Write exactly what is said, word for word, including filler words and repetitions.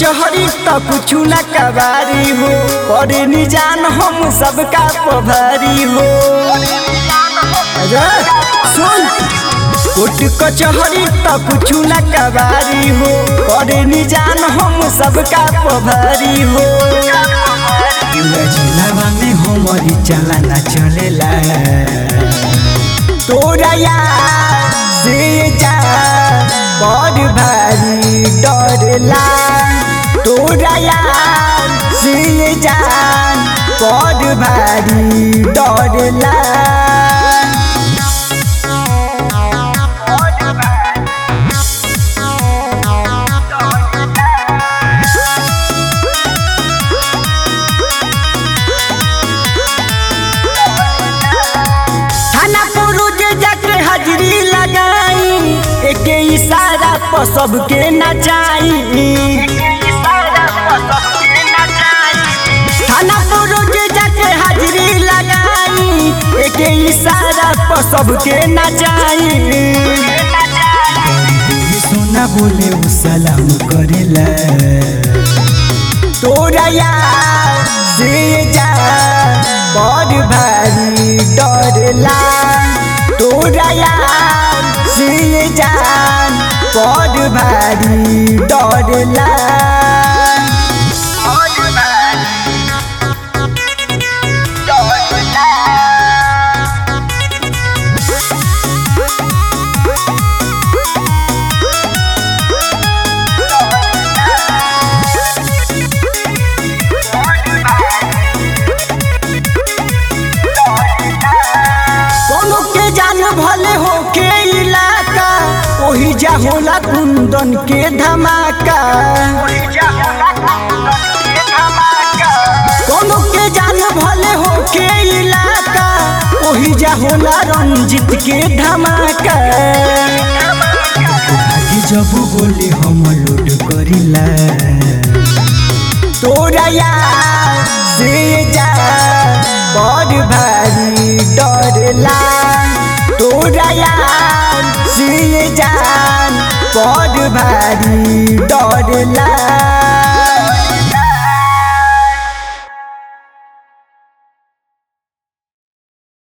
कचहरी तो कुछ न कबारी हो, करे नि जान हम सबका पभारी हो। सुन कोट कचहरी तो कुछ न कबारी हो, करे नि जान हम सबका पभारी हो। जिलावा में हमारी चलाना चलेला, तोरा यार से जा बड़ भारी डरला, तोरा यार से जा बड़ भारी डरला। हाजिरी लगाई एक इशारा पर सबके नचाई, थाना पर रोज जाके हाजिरी लगाई एक इशारा पर सबके नचाई। सोना बोले वो सलाम करेला, तोरा यार से जा बड़ भारी डरला, तोरा यार से जान बड़ भारी डरला। भले हो के इलाका ओही जा होला कुंदन के धमाका, कोनो के जान भले हो के इलाका ओही जा होला रंजित के धमाका। आगे जब बोले हम लोड करिला, तोरा यार से जा बड़ भारी डरला, तोरा यार से जान बड़ भारी डरला।